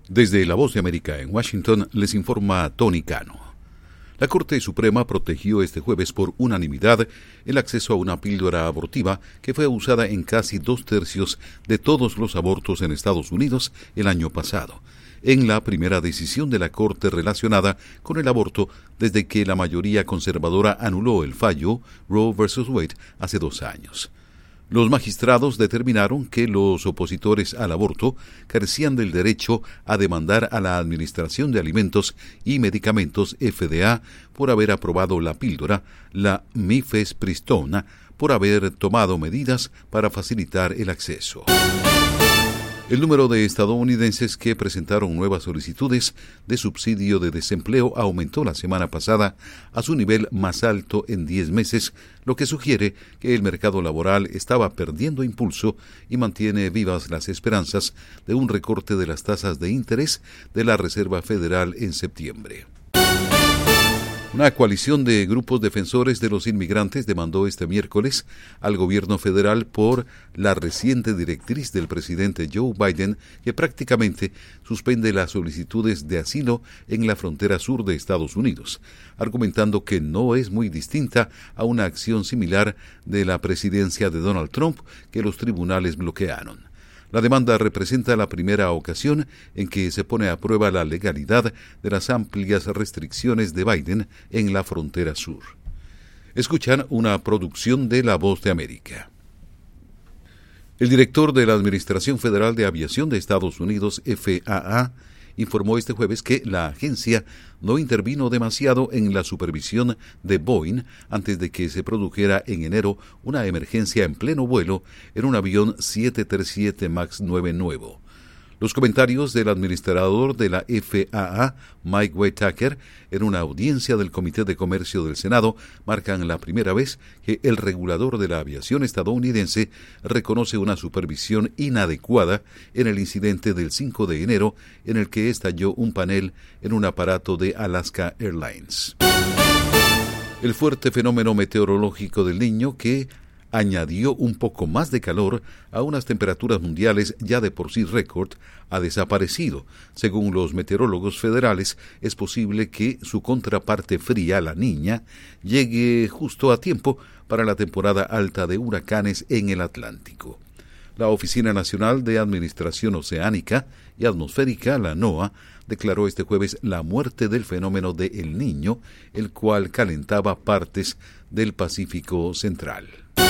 Desde La Voz de América en Washington les informa Tony Cano. La Corte Suprema protegió este jueves por unanimidad el acceso a una píldora abortiva que fue usada en casi 2/3 de todos los abortos en Estados Unidos el año pasado, en la primera decisión de la Corte relacionada con el aborto desde que la mayoría conservadora anuló el fallo Roe vs. Wade hace 2 años. Los magistrados determinaron que los opositores al aborto carecían del derecho a demandar a la Administración de Alimentos y Medicamentos FDA por haber aprobado la píldora, la mifepristona, por haber tomado medidas para facilitar el acceso. El número de estadounidenses que presentaron nuevas solicitudes de subsidio de desempleo aumentó la semana pasada a su nivel más alto en 10 meses, lo que sugiere que el mercado laboral estaba perdiendo impulso y mantiene vivas las esperanzas de un recorte de las tasas de interés de la Reserva Federal en septiembre. Una coalición de grupos defensores de los inmigrantes demandó este miércoles al gobierno federal por la reciente directriz del presidente Joe Biden que prácticamente suspende las solicitudes de asilo en la frontera sur de Estados Unidos, argumentando que no es muy distinta a una acción similar de la presidencia de Donald Trump que los tribunales bloquearon. La demanda representa la primera ocasión en que se pone a prueba la legalidad de las amplias restricciones de Biden en la frontera sur. Escuchan una producción de La Voz de América. El director de la Administración Federal de Aviación de Estados Unidos, FAA, informó este jueves que la agencia no intervino demasiado en la supervisión de Boeing antes de que se produjera en enero una emergencia en pleno vuelo en un avión 737 MAX 9 nuevo. Los comentarios del administrador de la FAA, Mike Whitaker, en una audiencia del Comité de Comercio del Senado, marcan la primera vez que el regulador de la aviación estadounidense reconoce una supervisión inadecuada en el incidente del 5 de enero en el que estalló un panel en un aparato de Alaska Airlines. El fuerte fenómeno meteorológico del Niño, que añadió un poco más de calor a unas temperaturas mundiales ya de por sí récord, ha desaparecido. Según los meteorólogos federales, es posible que su contraparte fría, la Niña, llegue justo a tiempo para la temporada alta de huracanes en el Atlántico. La Oficina Nacional de Administración Oceánica y Atmosférica, la NOAA, declaró este jueves la muerte del fenómeno de El Niño, el cual calentaba partes del Pacífico Central.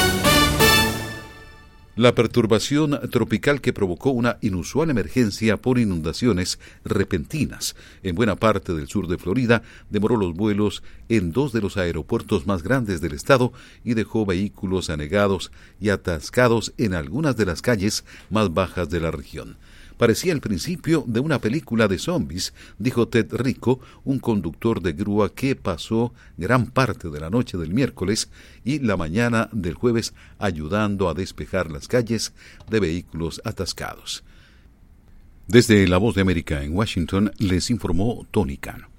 La perturbación tropical que provocó una inusual emergencia por inundaciones repentinas en buena parte del sur de Florida demoró los vuelos en 2 de los aeropuertos más grandes del estado y dejó vehículos anegados y atascados en algunas de las calles más bajas de la región. Parecía el principio de una película de zombies, dijo Ted Rico, un conductor de grúa que pasó gran parte de la noche del miércoles y la mañana del jueves ayudando a despejar las calles de vehículos atascados. Desde La Voz de América en Washington les informó Tony Cano.